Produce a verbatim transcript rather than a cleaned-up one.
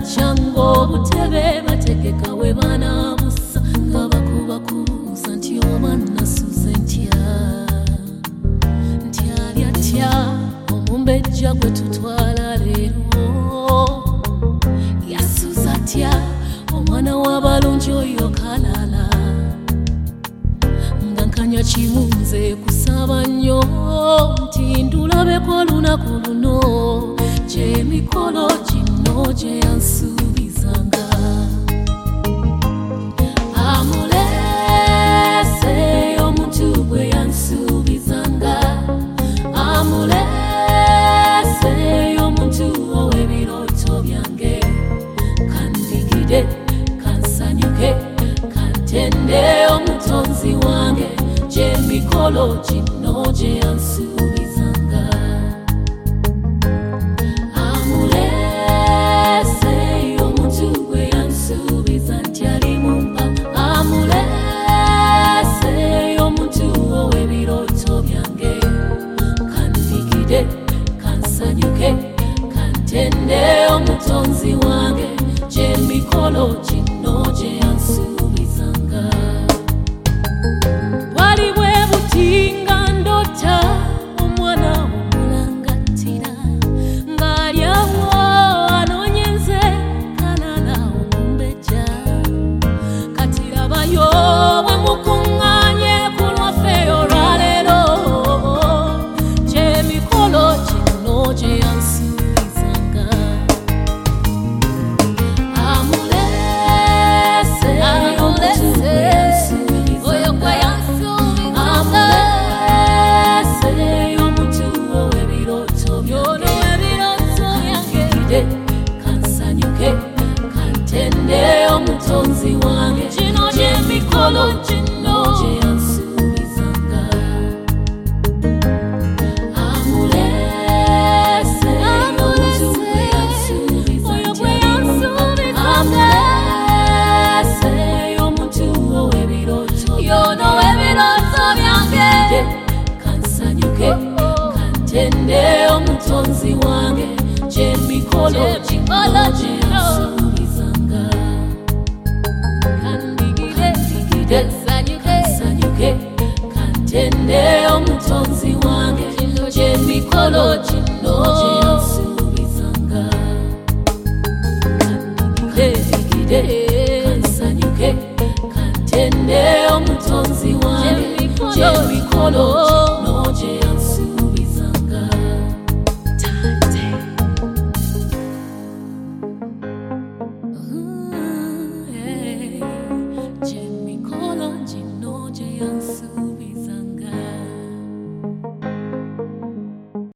chango butebe bategeka we bana busa ngabakuba kubuza nti omwana suze ntya ntyalya tya omumbejja gwe tutwala leero yasuza tya omwana w'abalungi oyo kalala nga nkanya kimunze kusaba nnyo nti ndulabeko olunaku luno gy'emikolo gino gye yansuubizanga amulese omuntu gwe yansuubizanga amulese omuntu ow'ebirooto byange kandigide kansanyuke kantende omutonzi wange gy'emikolo gino gye yansuubizanga amulese omuntu gwe yansuubiza nti ali mumpa amulese omuntu ow'ebirooto byange kandigide kansanyuke kantende omutonzi wange gy'emikolo gino gye yansuubizanga bwali bwe butinga ndota omwana omulangatira ng'ali awo anoonya nze kalala omumbejja kati labayo bwe mukuŋŋaanye ku lwaffe olwaleero gy'emikolo gino gye yansuubizanga amulese amulese oyo gwe yansuubizanga amulese omuntu ow'ebirooto by'ebirooto byange kansanyuke kantende omutonzi wange gino gy'emikolo gino gye yansuubizanga amulese omuntu gwe yansuubizanga amulese omuntu ow'ebirooto by'ebirooto byange kansanyuke kantende omutonzi wange gy'emikolo gino gye yansuubizanga kandigide kansanyuke kantende omutonzi wange gy'emikolo gino gye yansuubizanga kandigide kansanyuke kantende omutonzi wange gy'emikolo